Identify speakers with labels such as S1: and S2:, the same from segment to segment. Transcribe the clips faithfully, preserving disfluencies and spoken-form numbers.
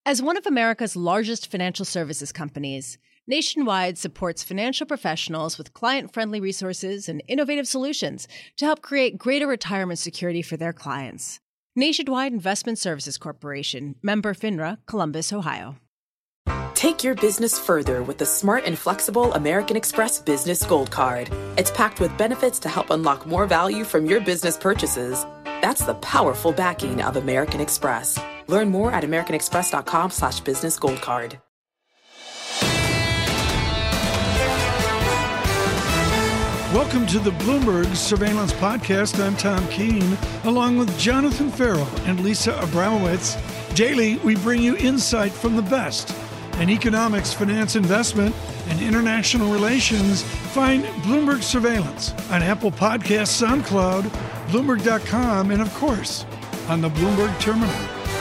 S1: As one of America's largest financial services companies, Nationwide supports financial professionals with client-friendly resources and innovative solutions to help create greater retirement security for their clients. Nationwide Investment Services Corporation, member FINRA, Columbus, Ohio.
S2: Take your business further with the smart and flexible American Express Business Gold Card. It's packed with benefits to help unlock more value from your business purchases. That's the powerful backing of American Express. Learn more at americanexpress.com slash business gold card.
S3: Welcome to the Bloomberg Surveillance Podcast. I'm Tom Keene, along with Jonathan Ferro and Lisa Abramowitz. Daily, we bring you insight from the best in economics, finance, investment, and international relations. Find Bloomberg Surveillance on Apple Podcasts, SoundCloud, Bloomberg dot com, and of course, on the Bloomberg Terminal.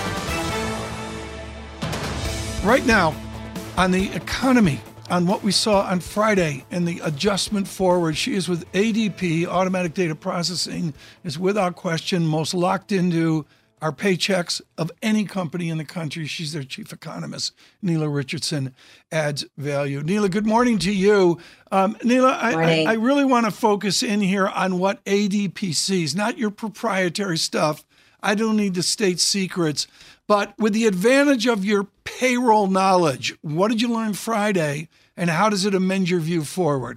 S3: Right now, on the economy, on what we saw on Friday and the adjustment forward, she is with A D P. Automatic Data Processing is without question most locked into our paychecks of any company in the country. She's their chief economist. Nela Richardson adds value. Nela, good morning to you. Um, Nela, I, I, I really want to focus in here on what A D P sees, not your proprietary stuff. I don't need the state secrets. But with the advantage of your payroll knowledge, what did you learn Friday, and how does it amend your view forward?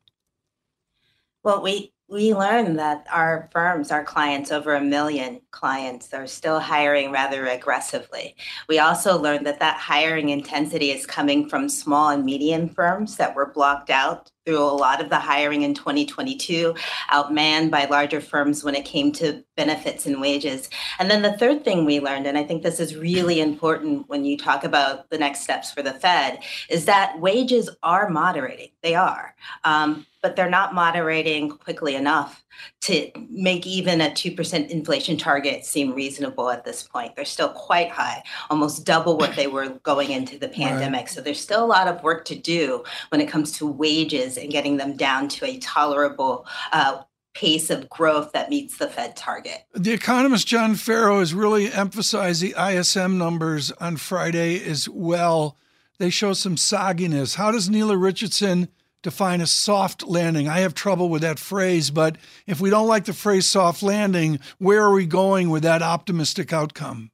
S4: Well, we we learned that our firms, our clients, over a million clients, are still hiring rather aggressively. We also learned that that hiring intensity is coming from small and medium firms that were blocked out through a lot of the hiring in twenty twenty-two, outmanned by larger firms when it came to benefits and wages. And then the third thing we learned, and I think this is really important when you talk about the next steps for the Fed, is that wages are moderating. They are. Um, but they're not moderating quickly enough to make even a two percent inflation target seem reasonable at this point. They're still quite high, almost double what they were going into the pandemic. Right. So there's still a lot of work to do when it comes to wages and getting them down to a tolerable uh, pace of growth that meets the Fed target.
S3: The economist John Ferro has really emphasized the I S M numbers on Friday as well. They show some sogginess. How does Nela Richardson define a soft landing? I have trouble with that phrase, but if we don't like the phrase soft landing, where are we going with that optimistic outcome?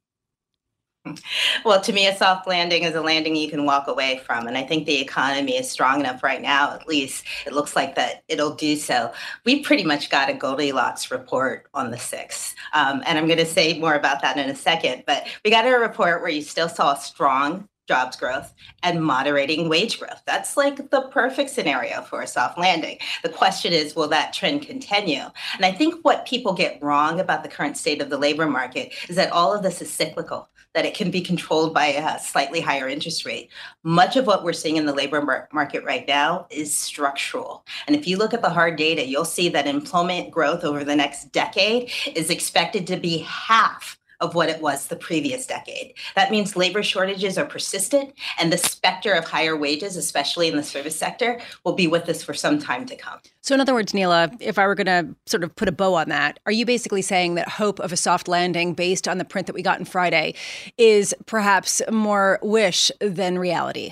S4: Well, to me, a soft landing is a landing you can walk away from. And I think the economy is strong enough right now, at least it looks like that it'll do so. We pretty much got a Goldilocks report on the sixth. Um, and I'm going to say more about that in a second. But we got a report where you still saw strong jobs growth and moderating wage growth. That's like the perfect scenario for a soft landing. The question is, will that trend continue? And I think what people get wrong about the current state of the labor market is that all of this is cyclical, that it can be controlled by a slightly higher interest rate. Much of what we're seeing in the labor mar- market right now is structural. And if you look at the hard data, you'll see that employment growth over the next decade is expected to be half of what it was the previous decade. That means labor shortages are persistent, and the specter of higher wages, especially in the service sector, will be with us for some time to come.
S1: So in other words, Nela, if I were going to sort of put a bow on that, are you basically saying that hope of a soft landing based on the print that we got on Friday is perhaps more wish than reality?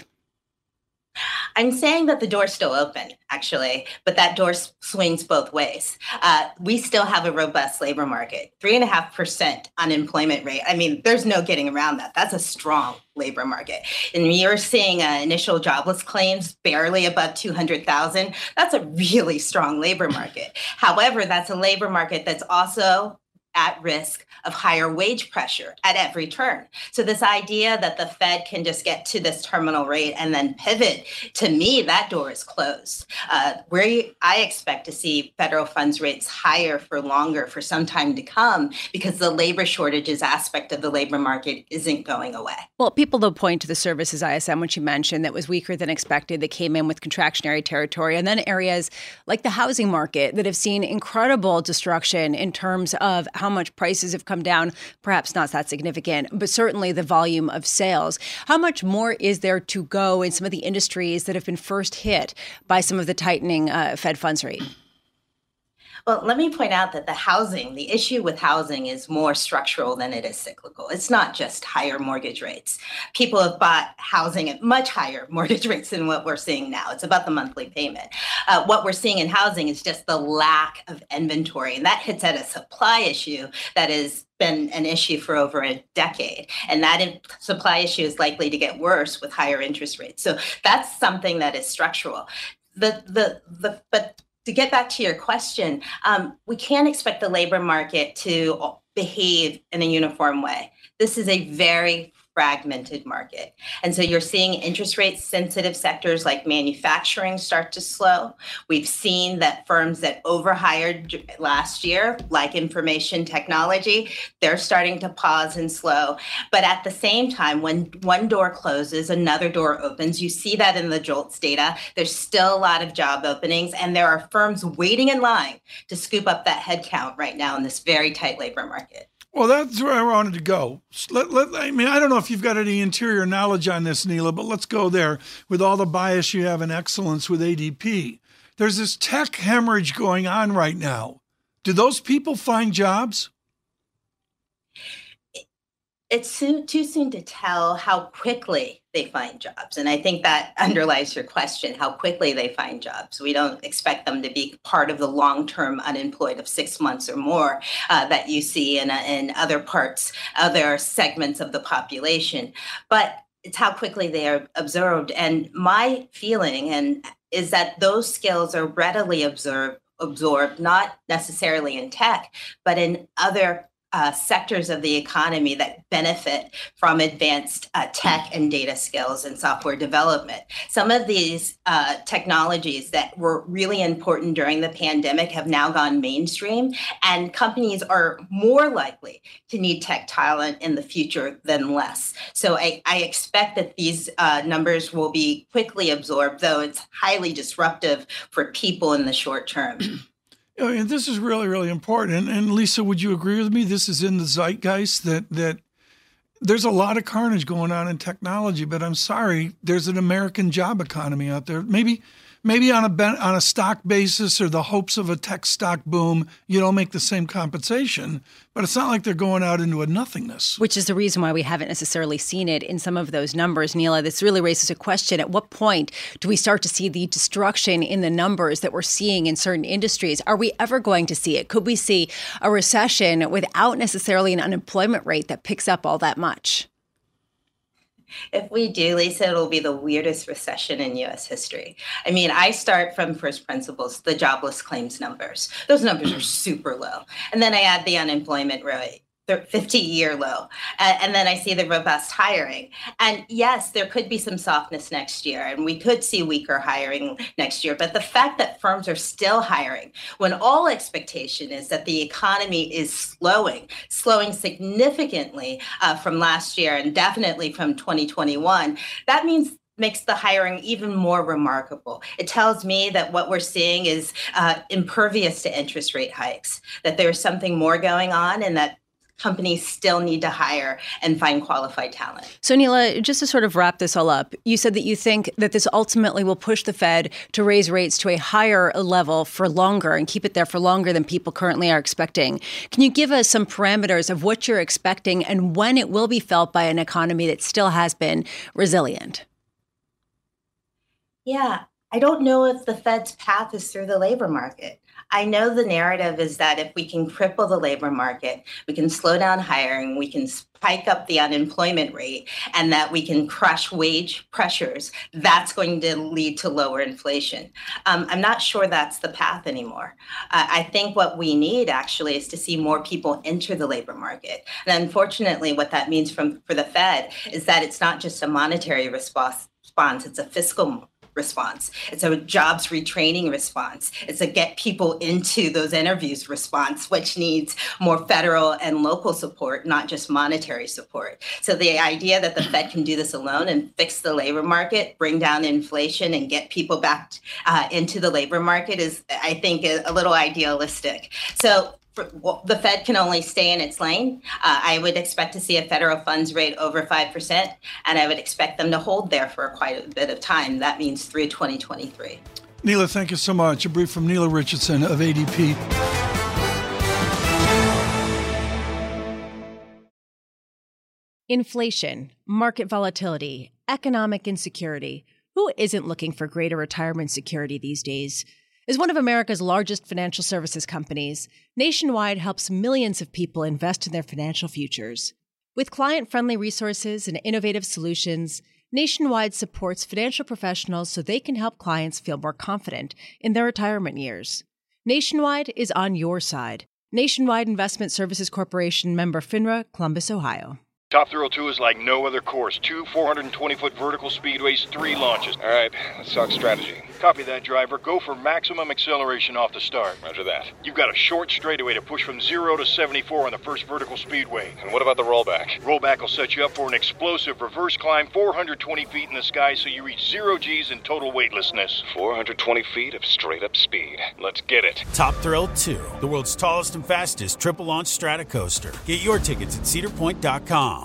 S4: I'm saying that the door's still open, actually, but that door swings both ways. Uh, we still have a robust labor market, three and a half percent unemployment rate. I mean, there's no getting around that. That's a strong labor market. And you're seeing uh, initial jobless claims barely above two hundred thousand. That's a really strong labor market. However, that's a labor market that's also at risk of higher wage pressure at every turn. So this idea that the Fed can just get to this terminal rate and then pivot, to me, that door is closed. Uh, where I expect to see federal funds rates higher for longer, for some time to come, because the labor shortages aspect of the labor market isn't going away.
S1: Well, people though point to the services I S M, which you mentioned, that was weaker than expected, that came in with contractionary territory, and then areas like the housing market that have seen incredible destruction in terms of how much prices have come down, perhaps not that significant, but certainly the volume of sales. How much more is there to go in some of the industries that have been first hit by some of the tightening uh, Fed funds rate?
S4: Well, let me point out that the housing, the issue with housing is more structural than it is cyclical. It's not just higher mortgage rates. People have bought housing at much higher mortgage rates than what we're seeing now. It's about the monthly payment. Uh, what we're seeing in housing is just the lack of inventory, and that hits at a supply issue that has been an issue for over a decade. And that in- supply issue is likely to get worse with higher interest rates. So that's something that is structural. The, the, the, but to get back to your question, um, we can't expect the labor market to behave in a uniform way. This is a very fragmented market. And so you're seeing interest rate sensitive sectors like manufacturing start to slow. We've seen that firms that overhired last year, like information technology, they're starting to pause and slow. But at the same time, when one door closes, another door opens. You see that in the JOLTS data. There's still a lot of job openings, and there are firms waiting in line to scoop up that headcount right now in this very tight labor market.
S3: Well, that's where I wanted to go. Let, let, I mean, I don't know if you've got any interior knowledge on this, Neela, but let's go there with all the bias you have in excellence with A D P. There's this tech hemorrhage going on right now. Do those people find jobs?
S4: It's soon, too soon to tell how quickly they find jobs. And I think that underlies your question, how quickly they find jobs. We don't expect them to be part of the long-term unemployed of six months or more uh, that you see in, uh, in other parts, other segments of the population. But it's how quickly they are absorbed. And my feeling and is that those skills are readily absorbed, absorbed, not necessarily in tech, but in other Uh, sectors of the economy that benefit from advanced uh, tech and data skills and software development. Some of these uh, technologies that were really important during the pandemic have now gone mainstream, and companies are more likely to need tech talent in the future than less. So I, I expect that these uh, numbers will be quickly absorbed, though it's highly disruptive for people in the short term.
S3: And this is really, really important. And, and Lisa, would you agree with me? This is in the zeitgeist that that there's a lot of carnage going on in technology, but I'm sorry, there's an American job economy out there. Maybe maybe on a on a stock basis or the hopes of a tech stock boom, you don't make the same compensation, but it's not like they're going out into a nothingness.
S1: Which is the reason why we haven't necessarily seen it in some of those numbers, Neela. This really raises a question. At what point do we start to see the destruction in the numbers that we're seeing in certain industries? Are we ever going to see it? Could we see a recession without necessarily an unemployment rate that picks up all that much?
S4: If we do, Lisa, it'll be the weirdest recession in U S history. I mean, I start from first principles, the jobless claims numbers. Those numbers are super low. And then I add the unemployment rate, the fifty-year low. Uh, and then I see the robust hiring. And yes, there could be some softness next year, and we could see weaker hiring next year. But the fact that firms are still hiring when all expectation is that the economy is slowing, slowing significantly uh, from last year and definitely from twenty twenty-one, that means makes the hiring even more remarkable. It tells me that what we're seeing is uh, impervious to interest rate hikes, that there's something more going on, and that companies still need to hire and find qualified talent.
S1: So, Neela, just to sort of wrap this all up, you said that you think that this ultimately will push the Fed to raise rates to a higher level for longer and keep it there for longer than people currently are expecting. Can you give us some parameters of what you're expecting and when it will be felt by an economy that still has been resilient?
S4: Yeah, I don't know if the Fed's path is through the labor market. I know the narrative is that if we can cripple the labor market, we can slow down hiring, we can spike up the unemployment rate, and that we can crush wage pressures, that's going to lead to lower inflation. Um, I'm not sure that's the path anymore. Uh, I think what we need actually is to see more people enter the labor market. And unfortunately, what that means from, for the Fed is that it's not just a monetary response, it's a fiscal response. It's a jobs retraining response. It's a get people into those interviews response, which needs more federal and local support, not just monetary support. So the idea that the Fed can do this alone and fix the labor market, bring down inflation, and get people back uh, into the labor market is, I think, a, a little idealistic. So the Fed can only stay in its lane. Uh, I would expect to see a federal funds rate over five percent, and I would expect them to hold there for quite a bit of time. That means through twenty twenty-three.
S3: Neela, thank you so much. A brief from Neela Richardson of A D P.
S1: Inflation, market volatility, economic insecurity. Who isn't looking for greater retirement security these days? As one of America's largest financial services companies, Nationwide helps millions of people invest in their financial futures. With client-friendly resources and innovative solutions, Nationwide supports financial professionals so they can help clients feel more confident in their retirement years. Nationwide is on your side. Nationwide Investment Services Corporation, member FINRA, Columbus, Ohio.
S5: Top Thrill two is like no other course. Two four hundred twenty foot vertical speedways, three launches.
S6: All right, let's talk strategy.
S5: Copy that, driver. Go for maximum acceleration off the start.
S6: Roger that.
S5: You've got a short straightaway to push from zero to seventy-four on the first vertical speedway.
S6: And what about the rollback?
S5: Rollback will set you up for an explosive reverse climb four hundred twenty feet in the sky so you reach zero G's in total weightlessness.
S6: four hundred twenty feet of straight-up speed. Let's get it.
S7: Top Thrill two, the world's tallest and fastest triple-launch strata coaster. Get your tickets at cedar point dot com.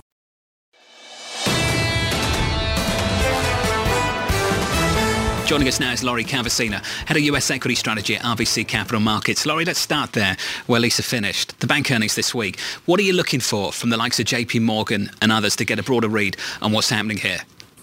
S8: Joining us now is Laurie Cavacina, Head of U S Equity Strategy at R B C Capital Markets. Laurie, let's start there where Lisa finished. The bank earnings this week. What are you looking for from the likes of J P Morgan and others to get a broader read on what's happening here?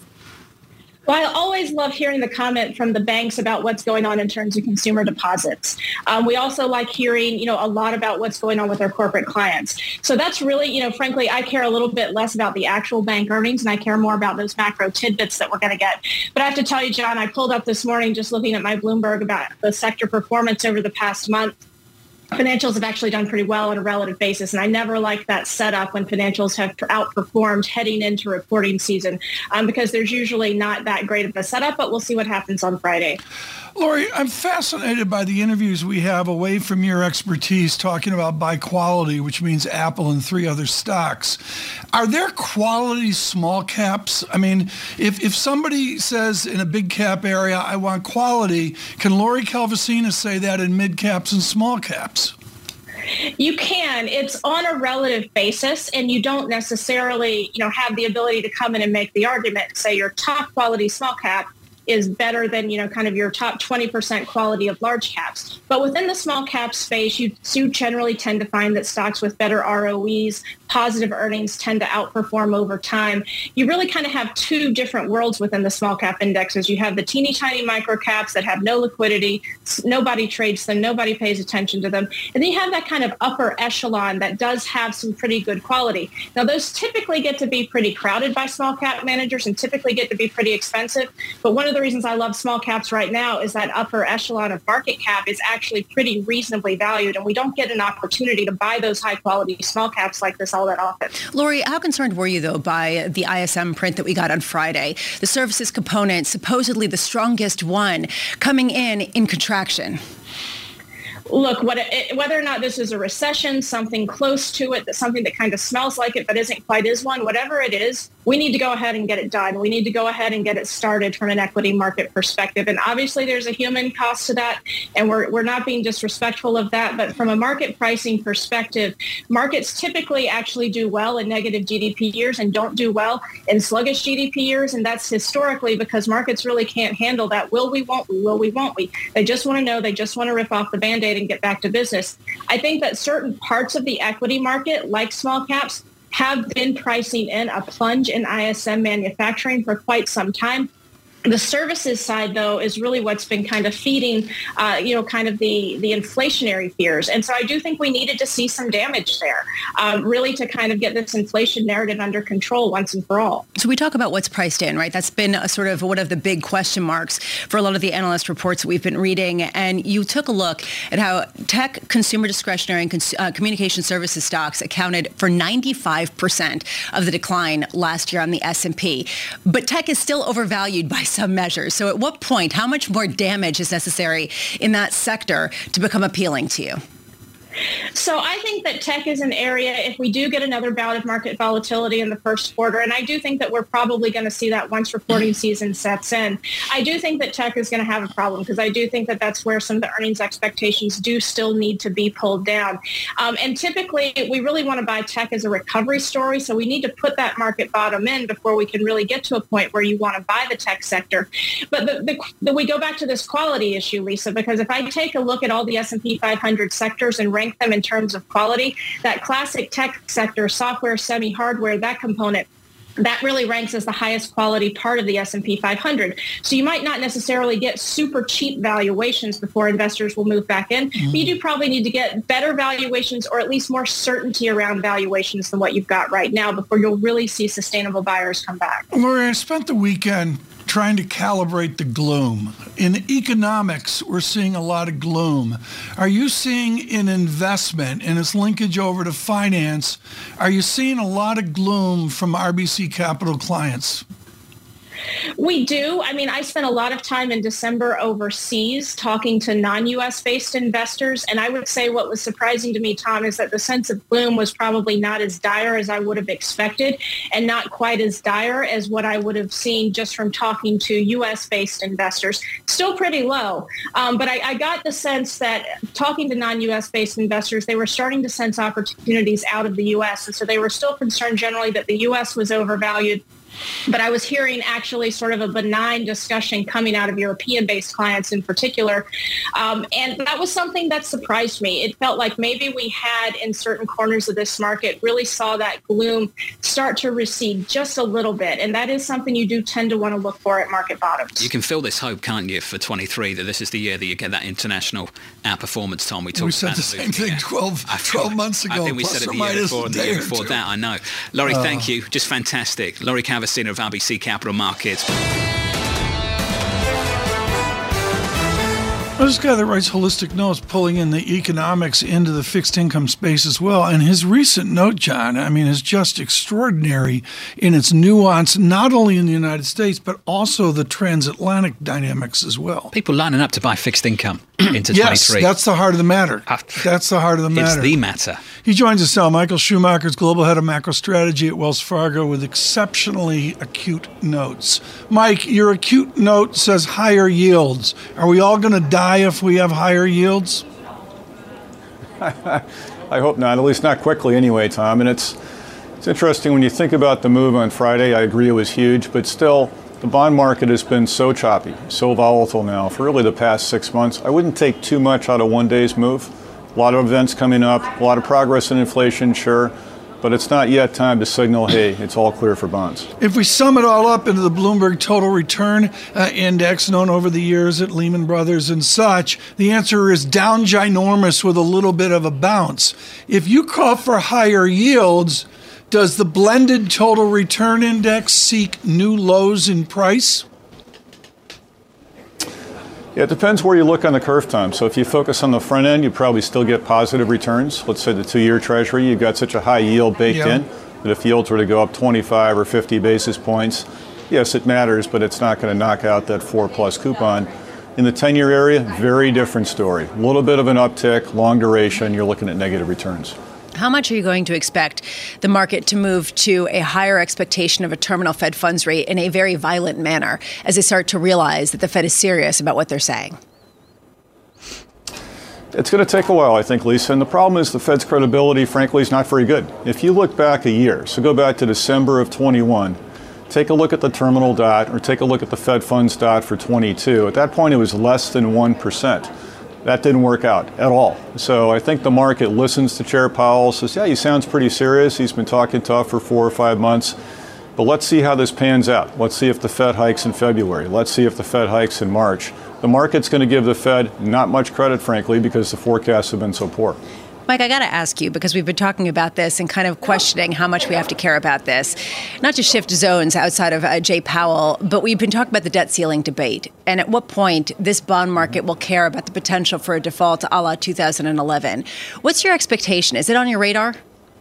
S9: Well, I always love hearing the comment from the banks about what's going on in terms of consumer deposits. Um, we also like hearing, you know, a lot about what's going on with our corporate clients. So that's really, you know, frankly, I care a little bit less about the actual bank earnings, and I care more about those macro tidbits that we're going to get. But I have to tell you, John, I pulled up this morning just looking at my Bloomberg about the sector performance over the past month. Financials have actually done pretty well on a relative basis, and I never like that setup when financials have outperformed heading into reporting season um, because there's usually not that great of a setup, but we'll see what happens on Friday.
S3: Laurie, I'm fascinated by the interviews we have away from your expertise talking about buy quality, which means Apple and three other stocks. Are there quality small caps? I mean, if, if somebody says in a big cap area, I want quality, can Laurie Cavacina say that in mid caps and small caps?
S9: You can. It's on a relative basis, and you don't necessarily, you know, have the ability to come in and make the argument and say your top quality small cap is better than, you know, kind of your top twenty percent quality of large caps. But within the small cap space, you do generally tend to find that stocks with better R O Es, positive earnings tend to outperform over time. You really kind of have two different worlds within the small cap indexes. You have the teeny tiny micro caps that have no liquidity, nobody trades them, nobody pays attention to them. And then you have that kind of upper echelon that does have some pretty good quality. Now, those typically get to be pretty crowded by small cap managers and typically get to be pretty expensive. But one of the reasons I love small caps right now is that upper echelon of market cap is actually pretty reasonably valued, and we don't get an opportunity to buy those high quality small caps like this all that often.
S1: Laurie, how concerned were you, though, by the I S M print that we got on Friday? The services component, supposedly the strongest one, coming in in contraction.
S9: Look, what it, whether or not this is a recession, something close to it, something that kind of smells like it but isn't quite is one, whatever it is, we need to go ahead and get it done. We need to go ahead and get it started from an equity market perspective. And obviously there's a human cost to that, and we're we're not being disrespectful of that. But from a market pricing perspective, markets typically actually do well in negative G D P years and don't do well in sluggish G D P years. And that's historically because markets really can't handle that. Will we, won't we, will we, won't we? They just want to know, they just want to rip off the Band-Aid and get back to business. I think that certain parts of the equity market, like small caps, have been pricing in a plunge in I S M manufacturing for quite some time. The services side, though, is really what's been kind of feeding, uh, you know, kind of the, the inflationary fears. And so I do think we needed to see some damage there, um, really to kind of get this inflation narrative under control once and for all.
S1: So we talk about what's priced in, right? That's been a sort of one of the big question marks for a lot of the analyst reports that we've been reading. And you took a look at how tech, consumer discretionary, and cons- uh, communication services stocks accounted for ninety-five percent of the decline last year on the S and P. But tech is still overvalued by some measures. So at what point, how much more damage is necessary in that sector to become appealing to you?
S9: So I think that tech is an area, if we do get another bout of market volatility in the first quarter, and I do think that we're probably going to see that once reporting season sets in, I do think that tech is going to have a problem because I do think that that's where some of the earnings expectations do still need to be pulled down. Um, and typically, we really want to buy tech as a recovery story, so we need to put that market bottom in before we can really get to a point where you want to buy the tech sector. But the, the, the, we go back to this quality issue, Lisa, because if I take a look at all the S and P five hundred sectors and rank them in terms of quality, that classic tech sector, software, semi-hardware, that component, that really ranks as the highest quality part of the S and P five hundred. So you might not necessarily get super cheap valuations before investors will move back in. Mm-hmm. But you do probably need to get better valuations or at least more certainty around valuations than what you've got right now before you'll really see sustainable buyers come back.
S3: Lori, I spent the weekend trying to calibrate the gloom. In economics, we're seeing a lot of gloom. Are you seeing in investment and its linkage over to finance, are you seeing a lot of gloom from R B C Capital clients?
S9: We do. I mean, I spent a lot of time in December overseas talking to non-U S based investors. And I would say what was surprising to me, Tom, is that the sense of gloom was probably not as dire as I would have expected and not quite as dire as what I would have seen just from talking to U S based investors. Still pretty low. Um, but I, I got the sense that talking to non-U S based investors, they were starting to sense opportunities out of the U S. And so they were still concerned generally that the U S was overvalued. But I was hearing actually sort of a benign discussion coming out of European-based clients in particular. Um, and that was something that surprised me. It felt like maybe we had in certain corners of this market really saw that gloom start to recede just a little bit. And that is something you do tend to want to look for at market bottoms.
S8: You can feel this hope, can't you, for twenty-three, that this is the year that you get that international outperformance, Tom. We talked
S3: we said
S8: about
S3: the same thing twelve, twelve months ago.
S8: I think we said it the year before and the year before that, I know. Laurie, uh, thank you. Just fantastic. Laurie Cavasina of R B C Capital Markets.
S3: Well, this guy that writes holistic notes, pulling in the economics into the fixed income space as well. And his recent note, John, I mean, is just extraordinary in its nuance, not only in the United States, but also the transatlantic dynamics as well.
S8: People lining up to buy fixed income into
S3: yes,
S8: twenty-three.
S3: That's the heart of the matter. That's the heart of the matter.
S8: It's the matter.
S3: He joins us now. Michael Schumacher's Global Head of Macro Strategy at Wells Fargo with exceptionally acute notes. Mike, your acute note says higher yields. Are we all going to die if we have higher yields?
S10: I hope not, at least not quickly anyway, Tom. And it's it's interesting when you think about the move on Friday. I agree it was huge, but still the bond market has been so choppy, so volatile now for really the past six months. I wouldn't take too much out of one day's move. A lot of events coming up, a lot of progress in inflation, sure, but it's not yet time to signal, hey, it's all clear for bonds.
S3: If we sum it all up into the Bloomberg Total Return uh, Index, known over the years at Lehman Brothers and such, the answer is down ginormous with a little bit of a bounce. If you call for higher yields, does the blended Total Return Index seek new lows in price?
S10: Yeah, it depends where you look on the curve, Tom. So if you focus on the front end, you probably still get positive returns. Let's say the two-year Treasury, you've got such a high yield baked yeah. in that if yields were to go up twenty-five or fifty basis points, yes, it matters, but it's not going to knock out that four-plus coupon. In the ten-year area, very different story. A little bit of an uptick, long duration, you're looking at negative returns.
S1: How much are you going to expect the market to move to a higher expectation of a terminal Fed funds rate in a very violent manner as they start to realize that the Fed is serious about what they're saying?
S10: It's going to take a while, I think, Lisa. And the problem is the Fed's credibility, frankly, is not very good. If you look back a year, so go back to December of twenty-one, take a look at the terminal dot or take a look at the Fed funds dot for twenty-two. At that point, it was less than one percent. That didn't work out at all. So I think the market listens to Chair Powell, says, yeah, he sounds pretty serious. He's been talking tough for four or five months. But let's see how this pans out. Let's see if the Fed hikes in February. Let's see if the Fed hikes in March. The market's going to give the Fed not much credit, frankly, because the forecasts have been so poor.
S1: Mike, I got to ask you, because we've been talking about this and kind of questioning how much we have to care about this, not to shift zones outside of uh, Jay Powell, but we've been talking about the debt ceiling debate. And at what point this bond market will care about the potential for a default a la two thousand eleven. What's your expectation? Is it on your radar?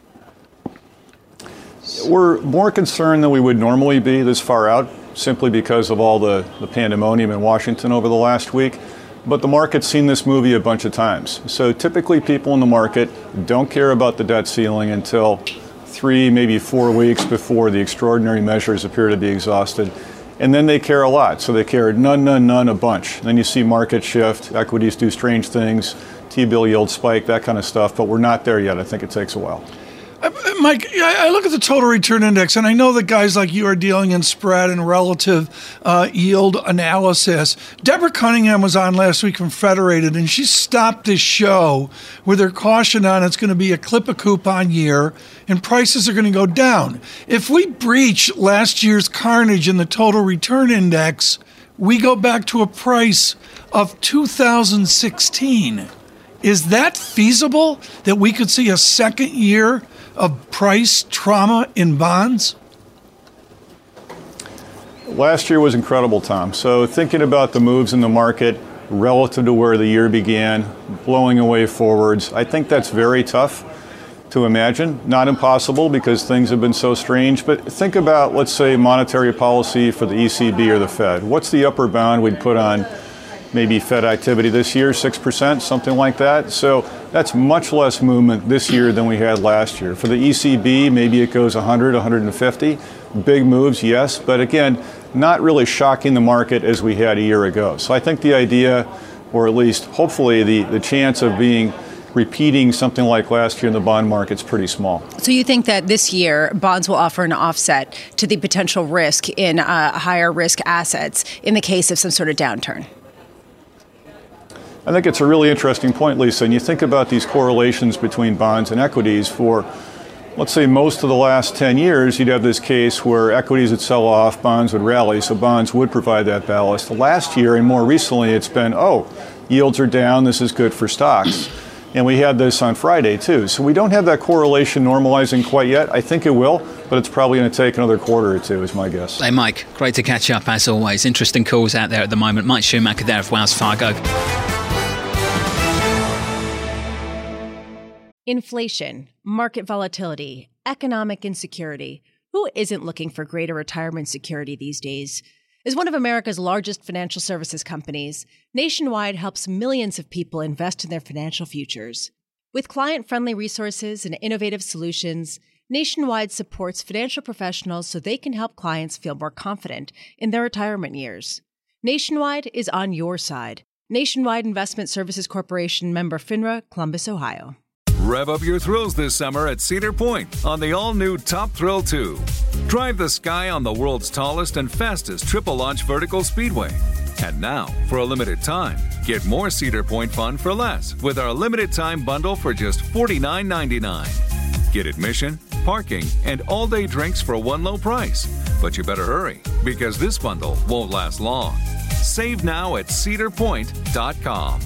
S10: We're more concerned than we would normally be this far out, simply because of all the, the pandemonium in Washington over the last week. but the market's seen this movie a bunch of times. So typically people in the market don't care about the debt ceiling until three, maybe four weeks before the extraordinary measures appear to be exhausted. And then they care a lot. So they care none, none, none, a bunch. And then you see market shift, equities do strange things, T-bill yield spike, that kind of stuff. But we're not there yet. I think it takes a while.
S3: Mike, I look at the total return index, and I know that guys like you are dealing in spread and relative uh, yield analysis. Deborah Cunningham was on last week from Federated, and she stopped this show with her caution on it's going to be a clip a coupon year, and prices are going to go down. If we breach last year's carnage in the total return index, we go back to a price of two thousand sixteen. Is that feasible, that we could see a second year of price trauma in bonds?
S10: Last year was incredible, Tom. So thinking about the moves in the market relative to where the year began, blowing away forwards, I think that's very tough to imagine. Not impossible because things have been so strange, but think about, let's say, monetary policy for the E C B or the Fed. What's the upper bound we'd put on maybe Fed activity this year, six percent, something like that. So that's much less movement this year than we had last year. For the E C B, maybe it goes one hundred, one hundred fifty. Big moves, yes, but again, not really shocking the market as we had a year ago. So I think the idea, or at least hopefully the, the chance of being repeating something like last year in the bond market's pretty small.
S1: So you think that this year bonds will offer an offset to the potential risk in uh, higher risk assets in the case of some sort of downturn?
S10: I think it's a really interesting point, Lisa. And you think about these correlations between bonds and equities for, let's say, most of the last ten years, you'd have this case where equities would sell off, bonds would rally, so bonds would provide that ballast. Last year and more recently, it's been, oh, yields are down, this is good for stocks. And we had this on Friday, too. So we don't have that correlation normalizing quite yet. I think it will, but it's probably going to take another quarter or two, is my guess.
S8: Hey, Mike, great to catch up, as always. Interesting calls out there at the moment. Mike Schumacher there of Wells Fargo.
S1: Inflation, market volatility, economic insecurity. Who isn't looking for greater retirement security these days? As one of America's largest financial services companies, Nationwide helps millions of people invest in their financial futures. With client-friendly resources and innovative solutions, Nationwide supports financial professionals so they can help clients feel more confident in their retirement years. Nationwide is on your side. Nationwide Investment Services Corporation, member FINRA, Columbus, Ohio.
S11: Rev up your thrills this summer at Cedar Point on the all-new Top Thrill two. Drive the sky on the world's tallest and fastest triple-launch vertical speedway. And now, for a limited time, get more Cedar Point fun for less with our limited-time bundle for just forty-nine ninety-nine. Get admission, parking, and all-day drinks for one low price. But you better hurry, because this bundle won't last long. Save now at cedar point dot com.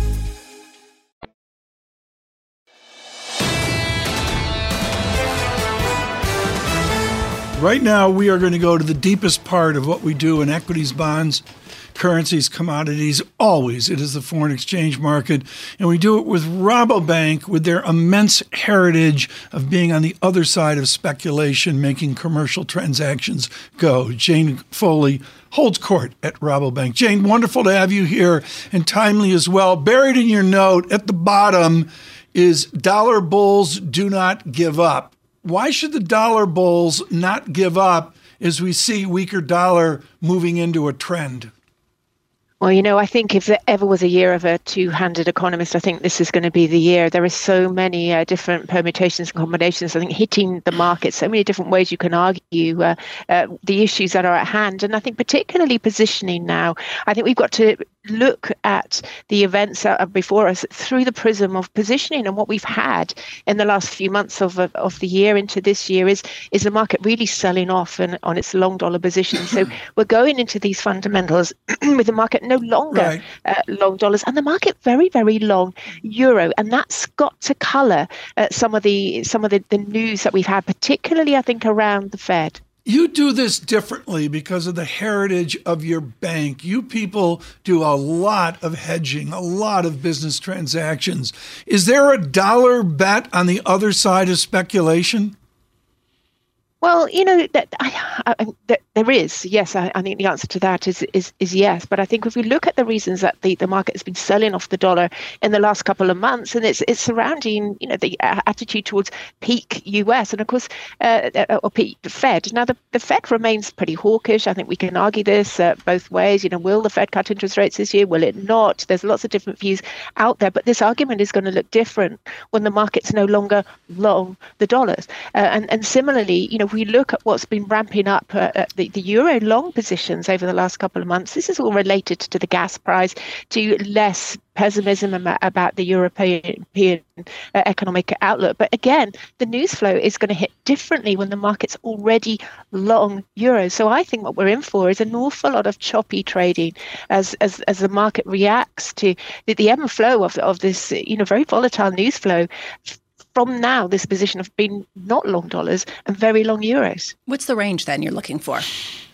S3: Right now, we are going to go to the deepest part of what we do in equities, bonds, currencies, commodities. Always, it is the foreign exchange market. And we do it with Rabobank, with their immense heritage of being on the other side of speculation, making commercial transactions go. Jane Foley holds court at Rabobank. Jane, wonderful to have you here, and timely as well. Buried in your note at the bottom is dollar bulls do not give up. Why should the dollar bulls not give up as we see weaker dollar moving into a trend?
S12: Well, you know, I think if there ever was a year of a two-handed economist, I think this is going to be the year. There are so many uh, different permutations and combinations, I think, hitting the market, so many different ways you can argue uh, uh, the issues that are at hand. And I think particularly positioning now, I think we've got to look at the events that are before us through the prism of positioning. And what we've had in the last few months of of, of the year into this year is is the market really selling off and on its long dollar position. So we're going into these fundamentals with the market no longer right. uh, long dollars and the market very, very long euro. And that's got to colour uh, some of the some of the, the news that we've had, particularly, I think, around the Fed.
S3: You do this differently because of the heritage of your bank. You people do a lot of hedging, a lot of business transactions. Is there a dollar bet on the other side of speculation?
S12: Well, you know, that, I, I, that there is, yes, I, I think the answer to that is, is is yes. But I think if we look at the reasons that the, the market has been selling off the dollar in the last couple of months, and it's it's surrounding, you know, the attitude towards peak U S and, of course, uh, or peak Fed. Now, the, the Fed remains pretty hawkish. I think we can argue this uh, both ways. You know, will the Fed cut interest rates this year? Will it not? There's lots of different views out there. But this argument is going to look different when the market's no longer long the dollars. Uh, and, and similarly, you know, we look at what's been ramping up uh, at the, the euro long positions over the last couple of months. This is all related to the gas price, to less pessimism about the European uh, economic outlook. But again, the news flow is going to hit differently when the market's already long euros. So I think what we're in for is an awful lot of choppy trading as as, as the market reacts to the, the ebb and flow of, of this, you know, very volatile news flow from now, this position of being not long dollars and very long euros.
S1: What's the range then you're looking for?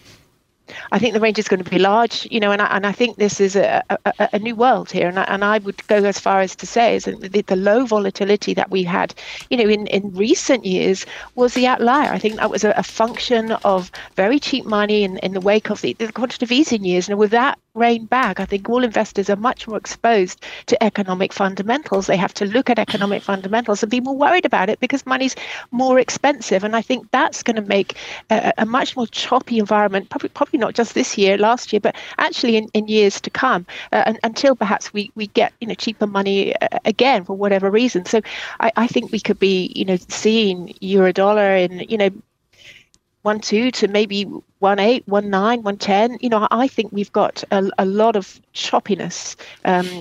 S12: I think the range is going to be large, you know, and I, and I think this is a, a, a new world here. And I, and I would go as far as to say is that the, the low volatility that we had, you know, in, in recent years was the outlier. I think that was a, a function of very cheap money in, in the wake of the, the quantitative easing years. And with that rein back, I think all investors are much more exposed to economic fundamentals. They have to look at economic fundamentals and be more worried about it because money's more expensive. And I think that's going to make a, a much more choppy environment, probably probably not just this year, last year, but actually in, in years to come, uh, and, until perhaps we, we get, you know, cheaper money uh, again for whatever reason. So I, I think we could be, you know, seeing euro dollar in, you know, one two to maybe one eight, one nine, one ten. You know, I think we've got a, a lot of choppiness um,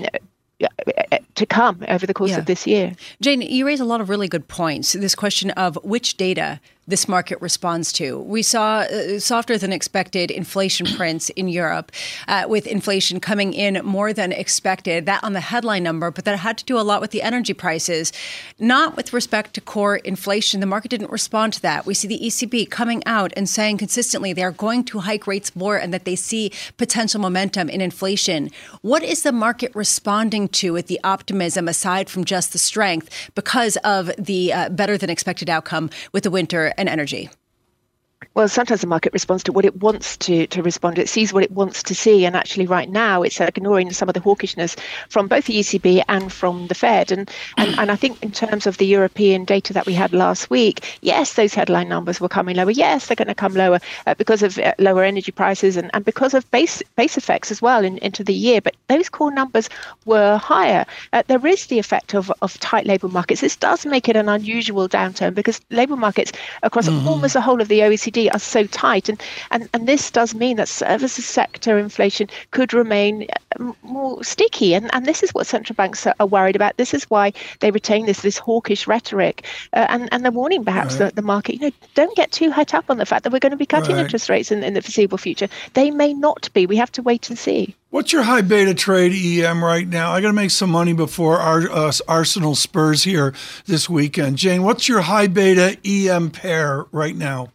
S12: to come over the course yeah. of this year.
S1: Jane, you raise a lot of really good points. This question of which data this market responds to. We saw uh, softer than expected inflation prints in Europe, uh, with inflation coming in more than expected, that on the headline number, but that had to do a lot with the energy prices, not with respect to core inflation. The market didn't respond to that. We see the E C B coming out and saying consistently they are going to hike rates more and that they see potential momentum in inflation. What is the market responding to with the optimism aside from just the strength because of the uh, better than expected outcome with the winter and energy?
S12: Well, sometimes the market responds to what it wants to, to respond. It sees what it wants to see. And actually right now it's ignoring some of the hawkishness from both the E C B and from the Fed. And, and, and I think in terms of the European data that we had last week, yes, those headline numbers were coming lower. Yes, they're going to come lower uh, because of uh, lower energy prices and, and because of base base effects as well in, into the year. But those core numbers were higher. Uh, there is the effect of, of tight labour markets. This does make it an unusual downturn because labour markets across mm-hmm. almost the whole of the O E C D are so tight, and, and and this does mean that services sector inflation could remain more sticky, and and this is what central banks are, are worried about. This is why they retain this this hawkish rhetoric, uh, and and they're warning perhaps right. the, the market, you know, don't get too hyped up on the fact that we're going to be cutting right. interest rates in, in the foreseeable future. They may not be. We have to wait and see.
S3: What's your high beta trade E M right now? I got to make some money before our uh, Arsenal Spurs here this weekend. Jane, what's your high beta E M pair right now?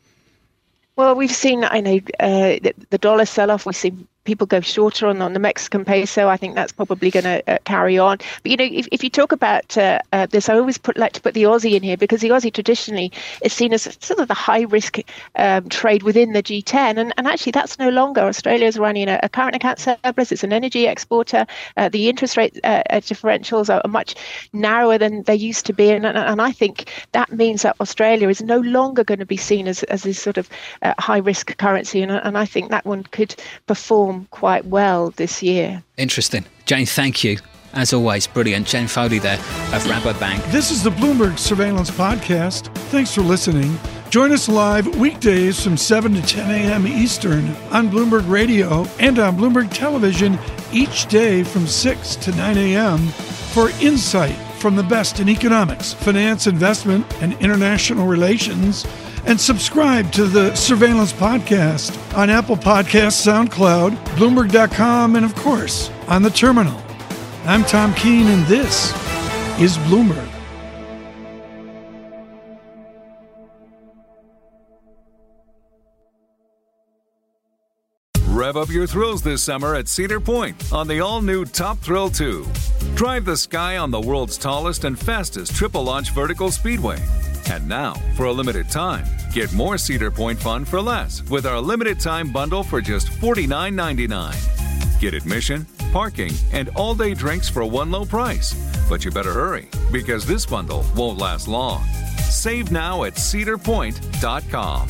S12: Well, we've seen, I know, uh, the, the dollar sell-off. We've seen people go shorter on, on the Mexican peso. I think that's probably going to uh, carry on. But, you know, if, if you talk about uh, uh, this, I always put, like to put the Aussie in here because the Aussie traditionally is seen as sort of the high-risk um, trade within the G ten. And, and actually, that's no longer. Australia is running a, a current account surplus. It's an energy exporter. Uh, the interest rate uh, differentials are much narrower than they used to be. And, and, and I think that means that Australia is no longer going to be seen as, as this sort of uh, high-risk currency. And, and I think that one could perform quite well this year.
S8: Interesting. Jane, thank you. As always, brilliant. Jane Foley there of Rabobank.
S3: This is the Bloomberg Surveillance Podcast. Thanks for listening. Join us live weekdays from seven to ten a.m. Eastern on Bloomberg Radio and on Bloomberg Television each day from six to nine a.m. for insight from the best in economics, finance, investment, and international relations. And subscribe to the Surveillance Podcast on Apple Podcasts, SoundCloud, Bloomberg dot com, and of course, on the terminal. I'm Tom Keene, and this is Bloomberg.
S11: Rev up your thrills this summer at Cedar Point on the all-new Top Thrill two. Drive the sky on the world's tallest and fastest triple-launch vertical speedway. And now, for a limited time, Get more Cedar Point fun for less with our limited time bundle for just forty-nine ninety-nine. Get admission, parking, and all-day drinks for one low price. But you better hurry, because this bundle won't last long. Save now at cedar point dot com.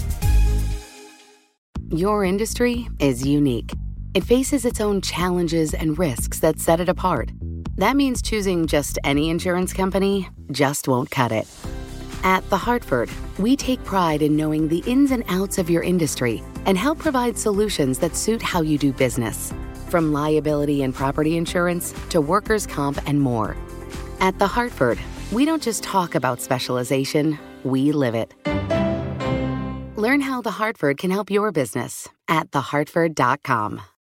S13: Your industry is unique. It faces its own challenges and risks that set it apart. That means choosing just any insurance company just won't cut it. At The Hartford, we take pride in knowing the ins and outs of your industry and help provide solutions that suit how you do business. From liability and property insurance to workers' comp and more. At The Hartford, we don't just talk about specialization, we live it. Learn how The Hartford can help your business at the hartford dot com.